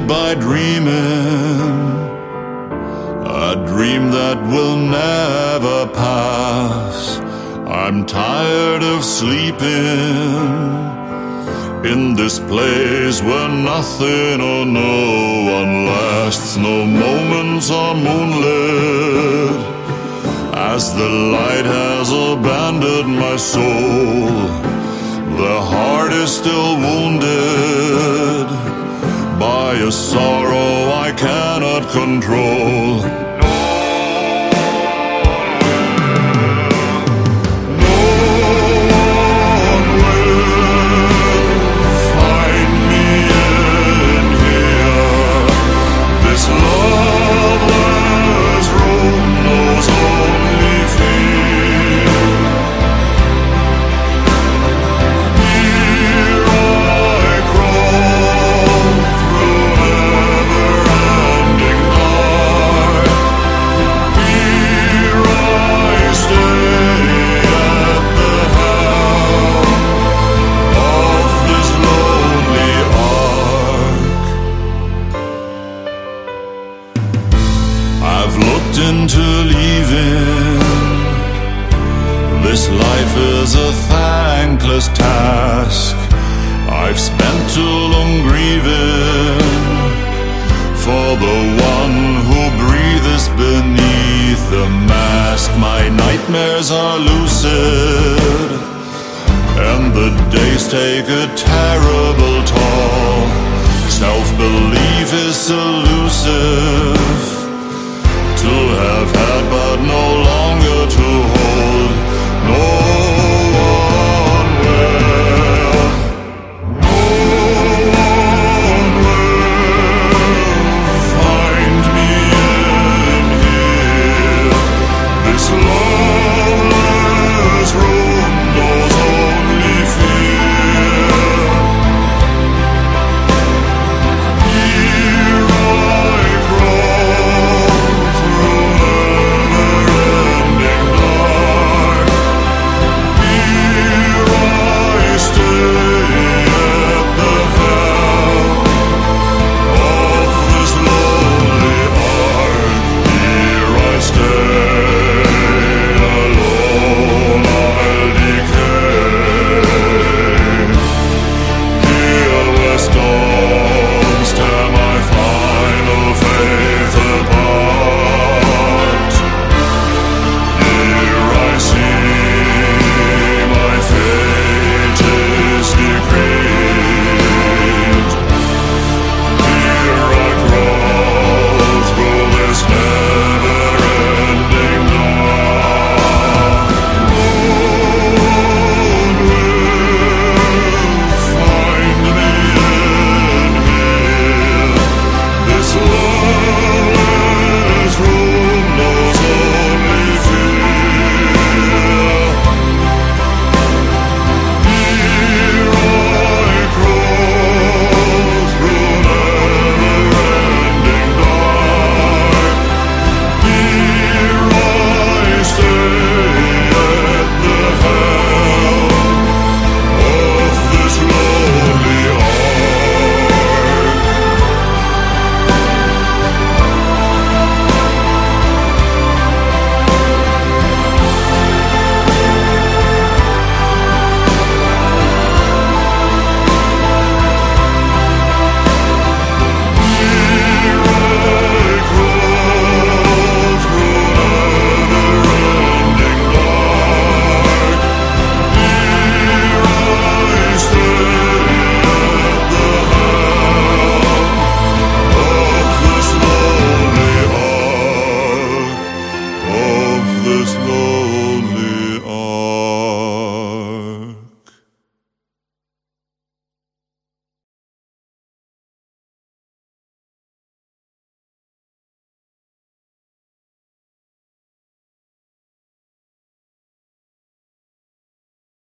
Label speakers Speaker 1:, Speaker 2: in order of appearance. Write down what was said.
Speaker 1: by dreaming, a dream that will never pass. I'm tired of sleeping in this place where nothing or no one lasts. No moments are moonlit, as the light has abandoned my soul. The heart is still wounded by a sorrow I cannot control. Into leaving, this life is a thankless task. I've spent too long grieving for the one who breathes beneath the mask. My nightmares are lucid, and the days take a terrible toll. Self-belief is elusive,